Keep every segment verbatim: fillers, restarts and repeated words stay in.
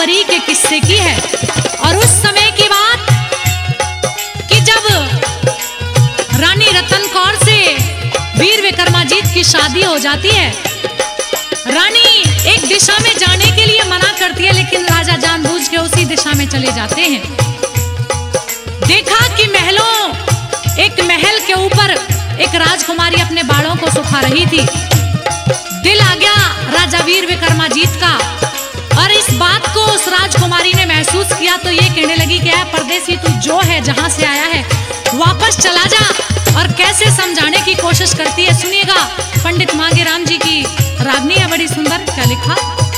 परी के किस्से की है। और उस समय की बात कि जब रानी रतन कौर से वीर विक्रमाजीत की शादी हो जाती है, रानी एक दिशा में जाने के लिए मना करती है, लेकिन राजा जानबूझ के उसी दिशा में चले जाते हैं। देखा कि महलों एक महल के ऊपर एक राजकुमारी अपने बालों को सुखा रही थी। दिल आ गया राजा वीर विक्रमाजीत का, और इस बात को उस राजकुमारी ने महसूस किया तो ये कहने लगी कि ऐ परदेसी, तू जो है जहां से आया है वापस चला जा। और कैसे समझाने की कोशिश करती है, सुनिएगा। पंडित मांगेराम जी की रागनी है, बड़ी सुंदर। क्या लिखा?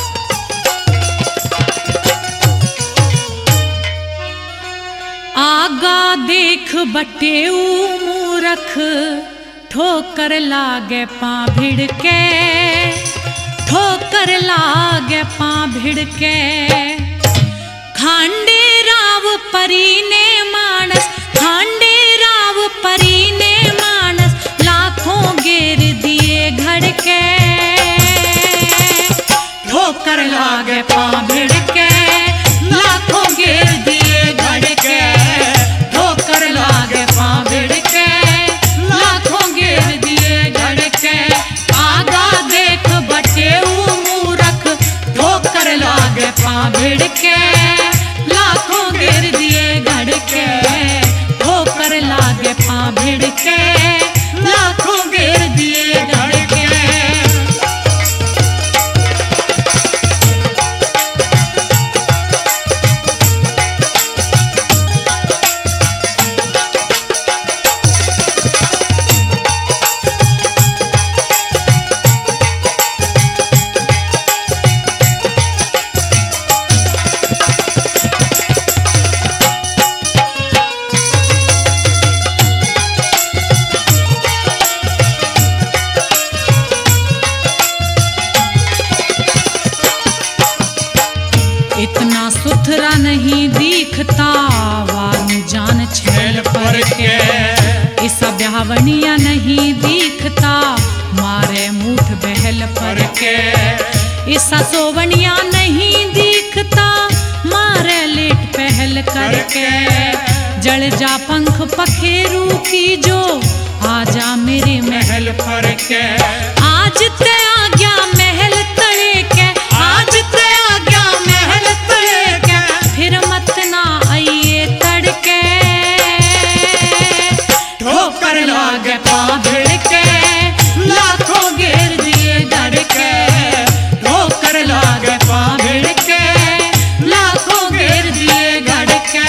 आगा देख बटेऊ मूरख, ठोकर लागे पां भिड़ के, ठोकर लागे पां भिड़ के। खांडे राव परी ने मानस, खांडे राव परी ने मानस, लाखों घेर दिए घर के। ठोकर लागे पां भिड़ के, लाखों घेर दिए घर के। ठोकर लागे पां भिड़ के, लाखों घेर दिए घर के। आगा देख बटेऊ मूरख, ठोकर लागे पां भिड़ के, लाखों घेर दिए घर के। ठोकर लागे पां भिड़ के, लाखों घेर दिए घर के। इतना सुथरा नहीं दिखता, वारू जान छैल पर के। ऐसा ब्यावनिया नहीं दिखता, मारे मुठ बहल पर के। ऐसा सोवनिया नहीं दिखता, मारे लेट पहल करके। जड़ जा पंख पखेरू की जो, आजा मेरे महल पर के। आज ते आ गया महल तले के, आज ते आ गया महल तले के। फिर मत ना आइए तड़के, ठोकर लागे पां भिड़ के, लाखों घेर दिए घर के। ठोकर लागे पां भिड़ के, लाखों घेर दिए घर के।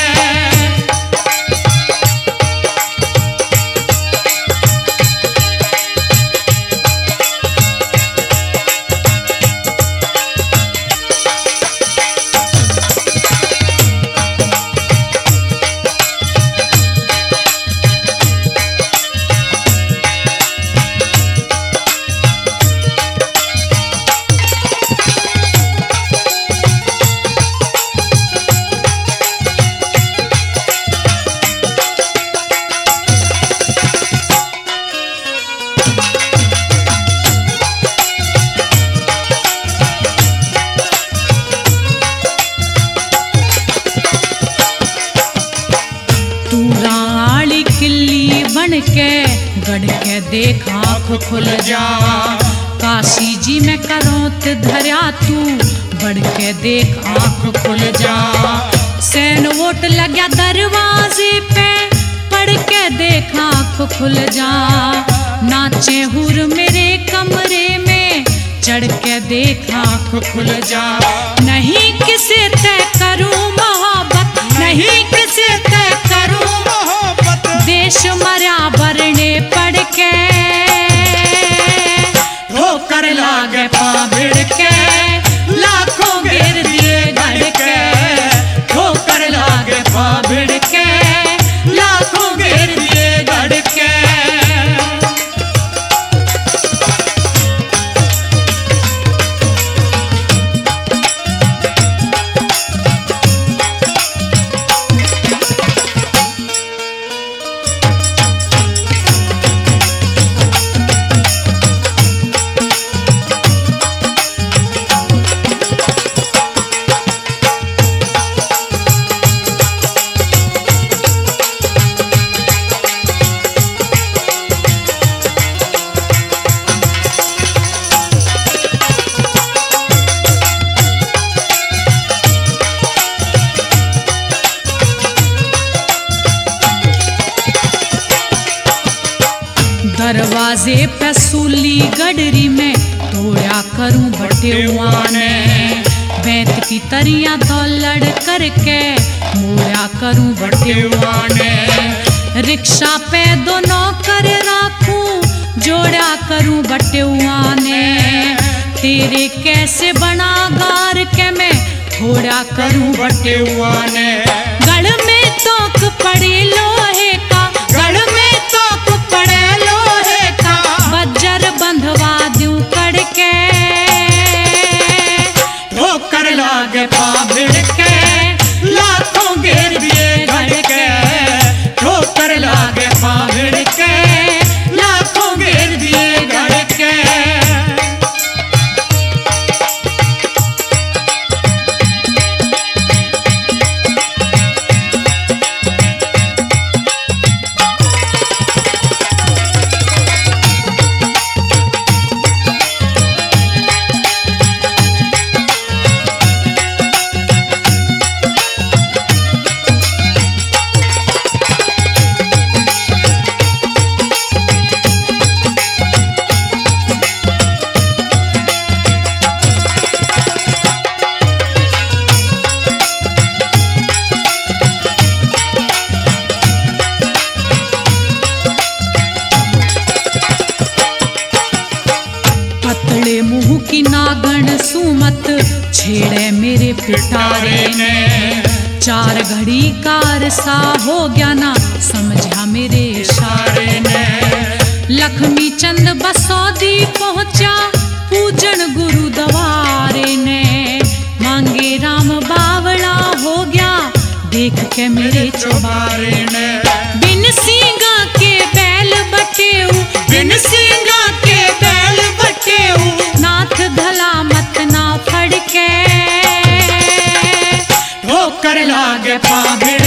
के गढ़ के देख आँख खुल जा। काशी जी में करोत धर्या तू, बढ़ के देख आँख खुल जा। सैन वोट लग्या दरवाजे पे, पढ़ के देख आँख खुल जा। नाचे हुर मेरे कमरे में, चढ़ के देख आँख खुल जा। नहीं किसे तय करूँ मोहब्बत, नहीं किसे तय करूँ मोहब्बत। देश मरा बरने पड़ के, ठोकर लागे पां भिड़ के, लाखों घेर दिए घर के। ठोकर लागे पां भिड़ के, लाखों घेर दिए घर के। दरवाजे पे सूली गडरी में तोड़ा करूं बटेवा ने, बैत की तरियां तो लड़ करके मोड़ा करूं बटेवा ने। रिक्शा पे दोनों कर राखूं जोड़ा करूं बटेवा ने, तेरे कैसे बना गार के मैं थोड़ा करूं बटेवा ने। गढ़ में तोक पड़े लोहे का, गढ़ में तोक पड़े लोहे का, बज्जर बंधवा दूं कड़के, ठोकर लागे पाभिड़ के लाखों घेर दिए गढ़ के, ठोकर लागे पाभिड़ के लाखों घेर दिए गढ़ के। पतले मुंह की नागण सुमत छेड़े मेरे पिटारे ने, चार घड़ी कार सा हो गया ना समझा मेरे इशारे ने। लक्ष्मी चंद बसौदी पहुंचा पूजन गुरु दवारे ने, मांगे राम बावड़ा हो गया देख के मेरे चौबारे ने। बिन सींगा के बैल बटेऊ, बिन सींगा के बैल बटेऊ, नाथ धला मत ना फड़के, ठोकर लागे पाभिड़